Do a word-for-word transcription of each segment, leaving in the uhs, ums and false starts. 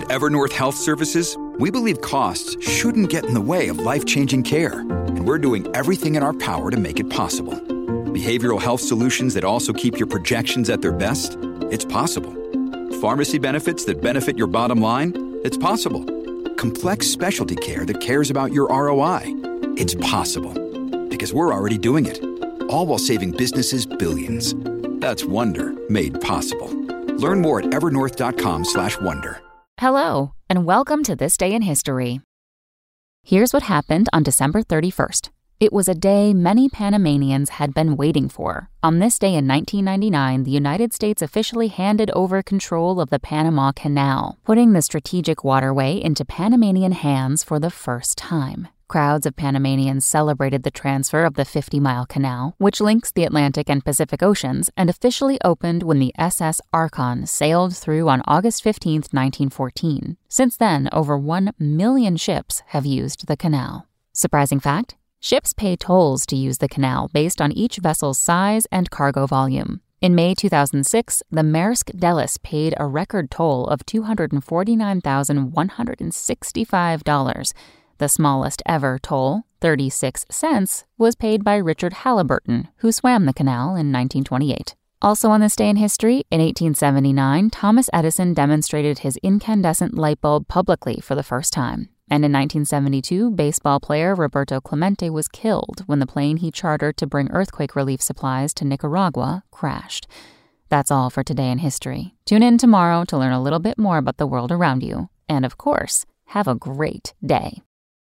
Evernorth Health Services, we believe costs shouldn't get in the way of life-changing care, and we're doing everything in our power to make it possible. Behavioral health solutions that also keep your projections at their best? It's possible. Pharmacy benefits that benefit your bottom line? It's possible. Complex specialty care that cares about your R O I? It's possible. Because we're already doing it. All while saving businesses billions. That's Wonder made possible. Learn more at evernorth.com slash wonder. Hello, and welcome to This Day in History. Here's what happened on December thirty-first. It was a day many Panamanians had been waiting for. On this day in nineteen ninety-nine, the United States officially handed over control of the Panama Canal, putting the strategic waterway into Panamanian hands for the first time. Crowds of Panamanians celebrated the transfer of the fifty-mile canal, which links the Atlantic and Pacific Oceans, and officially opened when the S S Archon sailed through on August fifteenth, nineteen fourteen. Since then, over one million ships have used the canal. Surprising fact? Ships pay tolls to use the canal based on each vessel's size and cargo volume. In May two thousand six, the Maersk Delis paid a record toll of two hundred forty-nine thousand one hundred sixty-five dollars. The smallest ever toll, thirty-six cents, was paid by Richard Halliburton, who swam the canal in nineteen twenty-eight. Also on this day in history, in eighteen seventy-nine, Thomas Edison demonstrated his incandescent light bulb publicly for the first time. And in nineteen seventy-two, baseball player Roberto Clemente was killed when the plane he chartered to bring earthquake relief supplies to Nicaragua crashed. That's all for today in history. Tune in tomorrow to learn a little bit more about the world around you. And of course, have a great day.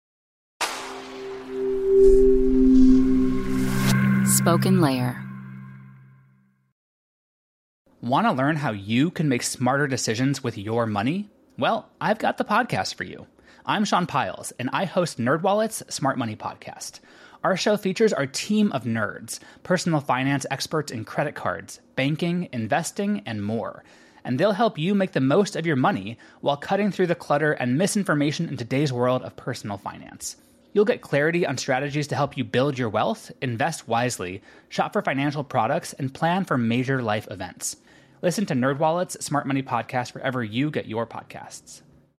Spoken Layer. Want to learn how you can make smarter decisions with your money? Well, I've got the podcast for you. I'm Sean Piles, and I host NerdWallet's Smart Money Podcast. Our show features our team of nerds, personal finance experts in credit cards, banking, investing, and more. And they'll help you make the most of your money while cutting through the clutter and misinformation in today's world of personal finance. You'll get clarity on strategies to help you build your wealth, invest wisely, shop for financial products, and plan for major life events. Listen to NerdWallet's Smart Money Podcast wherever you get your podcasts.